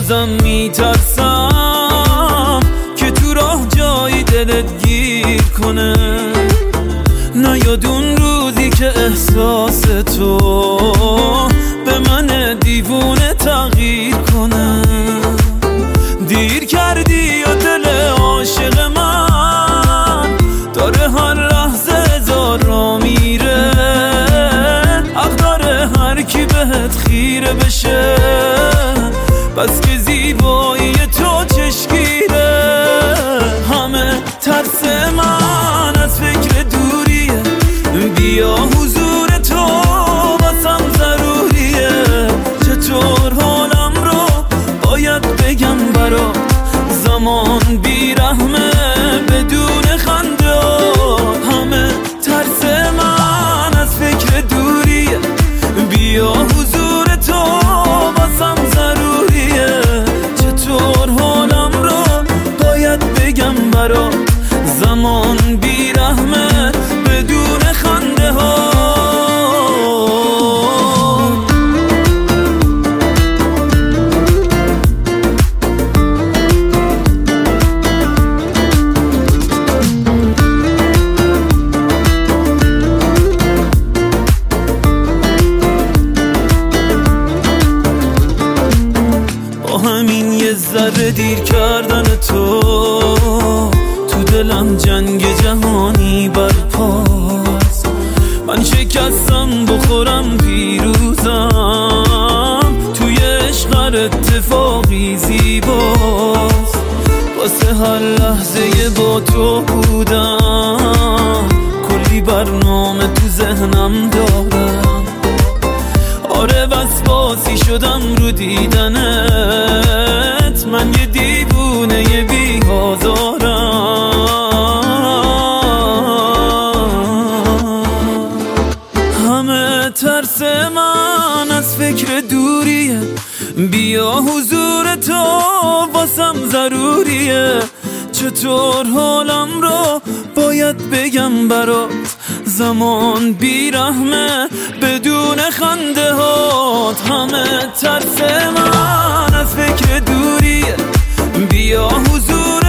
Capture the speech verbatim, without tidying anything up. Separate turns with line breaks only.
بازم میترسم که تو راه جایی دلت گیر کنه. نیاد اون روزی که احساس تو به من دیوونه تغییر کنه. دیر کردی یا دل عاشق من داره هر لحظه هزار را میره. حق داره هر کی بهت خیره بشه، بس که زیبایی تو چشگیره. همه ترس من از فکر دوریه، بیا حضور تو واسم ضروریه. چطور حالم رو باید بگم برا زمان بیرحمه بدون خنده. همه ترس من از فکر دوریه، بیا حضور تو واسم ضروریه. چطور حالم رو باید بگم برا زمان بیرحمه بدون خنده ها. همین یه ذره دیر کردن تو تو دلم جنگ جهانی برپاست. من شکستم بخورم پیروزم، توی عشق هر اتفاقی زیباست. واسه هر لحظه با تو بودم کلی برنامه تو ذهنم دارم. آره وسواسی شدم رو دیدنت، من یه دیوونه یه بی‌آزارم. همه ترس من از فکر دوریه، بیا حضور تو واسم ضروریه. چطور حالم رو باید بگم برات زمان بیرحمه بدون خنده هات. همه ترس من از فکر دوریه، بیا حضور